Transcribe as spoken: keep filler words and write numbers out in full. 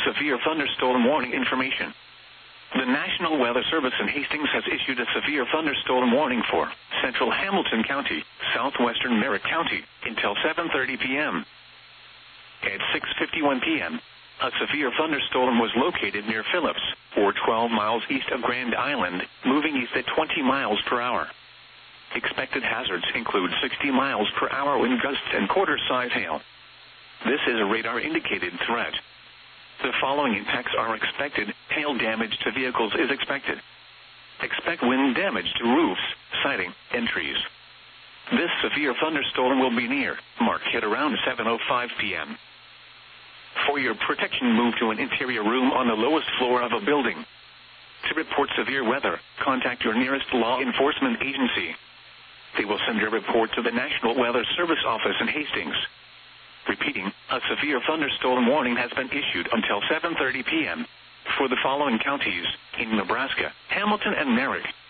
severe thunderstorm warning information. The National Weather Service in Hastings has issued a severe thunderstorm warning for central Hamilton County, southwestern Merritt County, until seven thirty p.m. At six fifty-one p.m., a severe thunderstorm was located near Phillips, or twelve miles east of Grand Island, moving east at twenty miles per hour. Expected hazards include sixty miles per hour wind gusts and quarter-size hail. This is a radar-indicated threat. The following impacts are expected. Hail damage to vehicles is expected. Expect wind damage to roofs, siding, and trees. This severe thunderstorm will be near Marquette around seven oh five p.m. For your protection, move to an interior room on the lowest floor of a building. To report severe weather, contact your nearest law enforcement agency. They will send your report to the National Weather Service office in Hastings. Repeating, a severe thunderstorm warning has been issued until seven thirty p.m. for the following counties in Nebraska: Hamilton and Merritt,